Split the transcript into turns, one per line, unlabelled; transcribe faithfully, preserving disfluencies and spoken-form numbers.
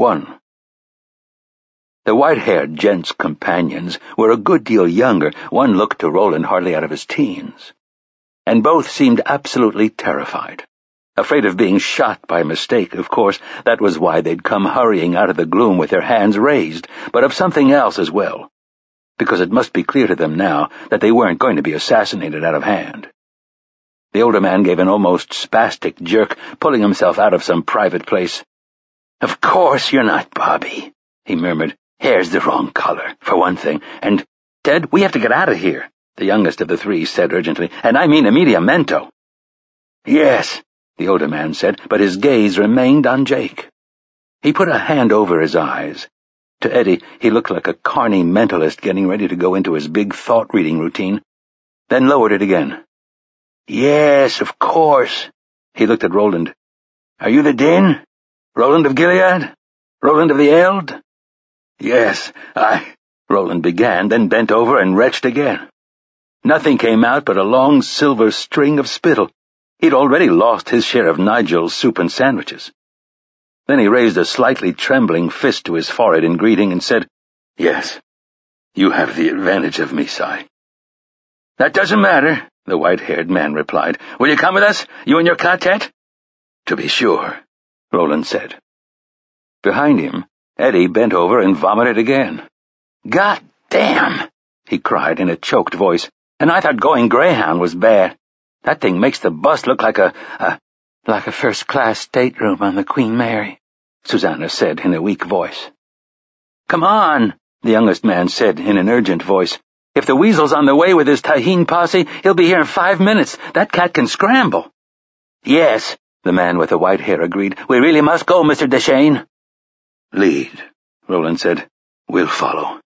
One. The white-haired gent's companions were a good deal younger. One looked to Roland hardly out of his teens. And both seemed absolutely terrified. Afraid of being shot by mistake, of course. That was why they'd come hurrying out of the gloom with their hands raised, but of something else as well. Because it must be clear to them now that they weren't going to be assassinated out of hand. The older man gave an almost spastic jerk, pulling himself out of some private place. "Of course you're not Bobby," he murmured. "Hair's the wrong color, for one thing, and, Ted, we have to get out of here," the youngest of the three said urgently, "and I mean immediamento." "Yes," the older man said, but his gaze remained on Jake. He put a hand over his eyes. To Eddie, he looked like a carny mentalist getting ready to go into his big thought-reading routine, then lowered it again. "Yes, of course." He looked at Roland. "Are you the Din? Roland of Gilead? Roland of the Eld?" "Yes, I—" Roland began, then bent over and retched again. Nothing came out but a long silver string of spittle. He'd already lost his share of Nigel's soup and sandwiches. Then he raised a slightly trembling fist to his forehead in greeting and said, "Yes, you have the advantage of me, Si." "That doesn't matter," the white-haired man replied. "Will you come with us, you and your quartet?" "To be sure," Roland said. Behind him, Eddie bent over and vomited again. "God damn!" he cried in a choked voice. "And I thought going Greyhound was bad. That thing makes the bus look like a, a, like a first-class stateroom on the Queen Mary," Susanna said in a weak voice. "Come on," the youngest man said in an urgent voice. "If the weasel's on the way with his Tahine posse, he'll be here in five minutes. That cat can scramble." "Yes," the man with the white hair agreed. "We really must go, Mister Deshane." "Lead," Roland said. "We'll follow."